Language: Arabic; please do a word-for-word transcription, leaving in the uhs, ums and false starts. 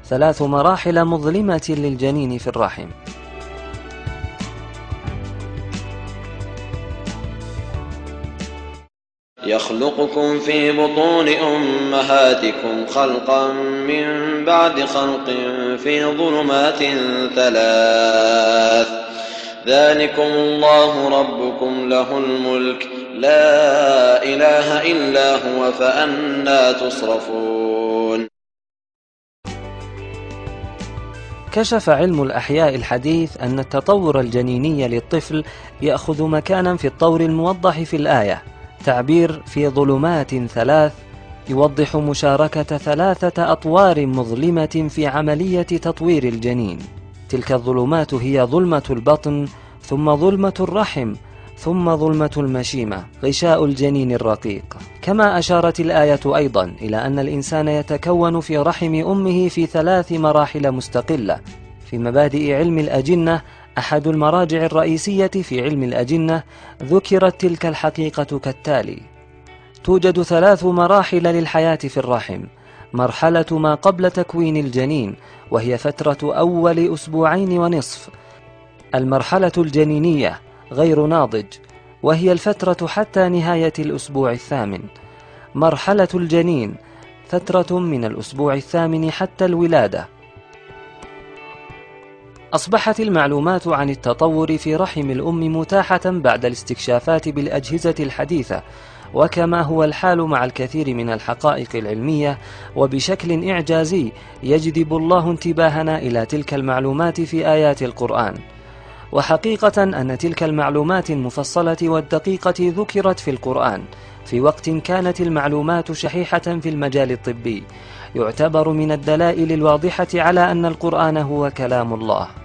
ثلاث مراحل مظلمة للجنين في الرحم. يخلقكم في بطون أمهاتكم خلقا من بعد خلق في ظلمات ثلاث، ذلكم الله ربكم له الملك لا إله إلا هو فأنى تصرفون. كشف علم الأحياء الحديث أن التطور الجنيني للطفل يأخذ مكانا في الطور الموضح في الآية. تعبير في ظلمات ثلاث يوضح مشاركة ثلاثة أطوار مظلمة في عملية تطوير الجنين. تلك الظلمات هي ظلمة البطن، ثم ظلمة الرحم، ثم ظلمة المشيمة غشاء الجنين الرقيق. كما أشارت الآية أيضا إلى أن الإنسان يتكون في رحم أمه في ثلاث مراحل مستقلة. في مبادئ علم الأجنة، أحد المراجع الرئيسية في علم الأجنة، ذكرت تلك الحقيقة كالتالي: توجد ثلاث مراحل للحياة في الرحم. مرحلة ما قبل تكوين الجنين، وهي فترة أول أسبوعين ونصف. المرحلة الجنينية غير ناضج، وهي الفترة حتى نهاية الأسبوع الثامن. مرحلة الجنين فترة من الأسبوع الثامن حتى الولادة. أصبحت المعلومات عن التطور في رحم الأم متاحة بعد الاستكشافات بالأجهزة الحديثة، وكما هو الحال مع الكثير من الحقائق العلمية، وبشكل إعجازي يجذب الله انتباهنا إلى تلك المعلومات في آيات القرآن. وحقيقة أن تلك المعلومات المفصلة والدقيقة ذكرت في القرآن في وقت كانت المعلومات شحيحة في المجال الطبي، يعتبر من الدلائل الواضحة على أن القرآن هو كلام الله.